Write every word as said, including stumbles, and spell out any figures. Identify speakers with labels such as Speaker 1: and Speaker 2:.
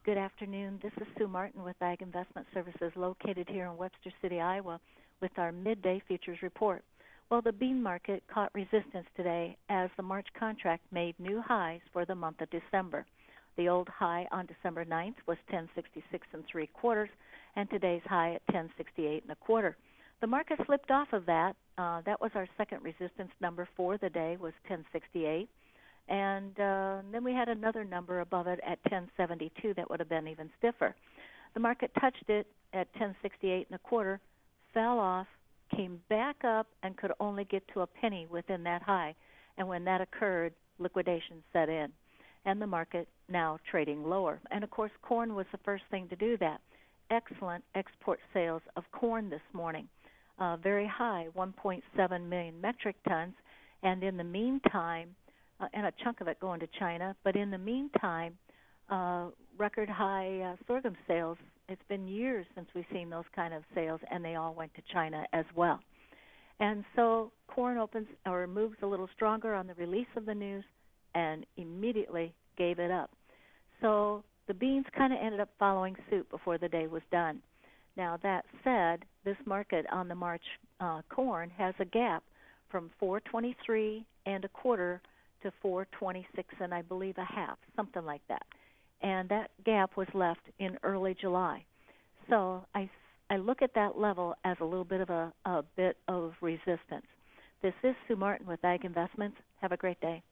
Speaker 1: Good afternoon. This is Sue Martin with Ag Investment Services located here in Webster City, Iowa with our midday futures report. Well, the bean market caught resistance today as the March contract made new highs for the month of December. The old high on December ninth was ten sixty-six and three quarters, and today's high at ten sixty-eight and a quarter. The market slipped off of that. Uh, that was our second resistance number for the day, was ten sixty-eight. And uh, then we had another number above it at ten seventy-two that would have been even stiffer. The market touched it at ten sixty-eight and a quarter, fell off, came back up, and could only get to a penny within that high. And when that occurred, liquidation set in, and the market now trading lower. And, of course, corn was the first thing to do that. Excellent export sales of corn this morning, uh, very high, one point seven million metric tons. And in the meantime, Uh, and a chunk of it going to China. But in the meantime, uh, record high uh, sorghum sales. It's been years since we've seen those kind of sales, and they all went to China as well. And so corn opens or moves a little stronger on the release of the news and immediately gave it up. So the beans kind of ended up following suit before the day was done. Now, that said, this market on the March uh, corn has a gap from four twenty-three and a quarter to four twenty-six and I believe a half, something like that. And that gap was left in early July. So I, I look at that level as a little bit of a, a bit of resistance. This is Sue Martin with Ag Investments. Have a great day.